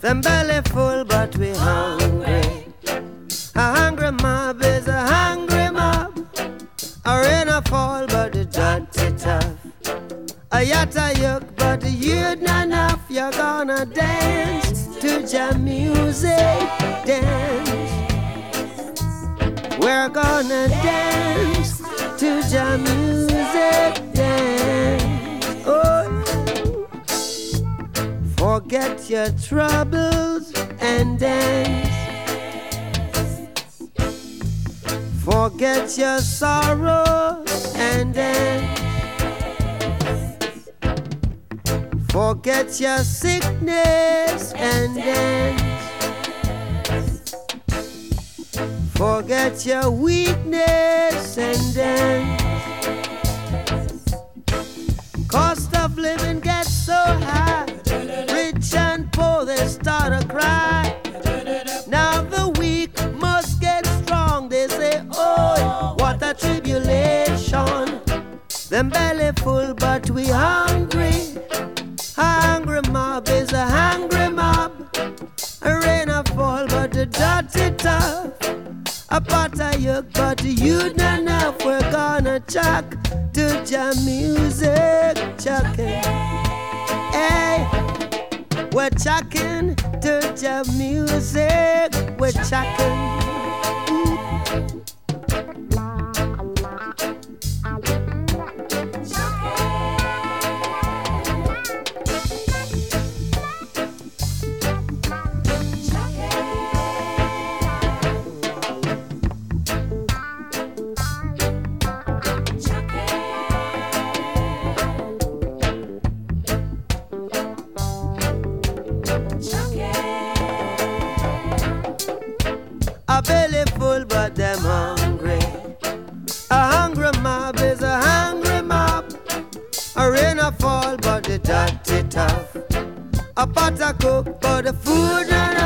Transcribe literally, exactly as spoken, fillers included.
Them belly full, but we hungry. A hungry mob is a hungry mob. A rain a fall, but the dirty tough. A yatta yuck, but the youth not enough. You're gonna dance to jam music, dance. We're gonna dance to jam music, dance. Oh, forget your troubles and dance. Forget your sorrows and dance. Forget your sickness and dance. Forget your weakness and dance. Cost of living gets so high, rich and poor they start to cry. Now the weak must get strong. They say, oh, what a tribulation. Them belly full, but we hungry. A hungry mob is a hungry mob. A rain a fall, but the dirty tough. A pot of yuck, but the youth not enough. We're gonna chuck to jam music, chucking. Hey, we're chucking to jam music, we're chucking. A belly full, but them hungry. A hungry mob is a hungry mob. A rain a fall, but the dirty tough. A pot a cook, but the food not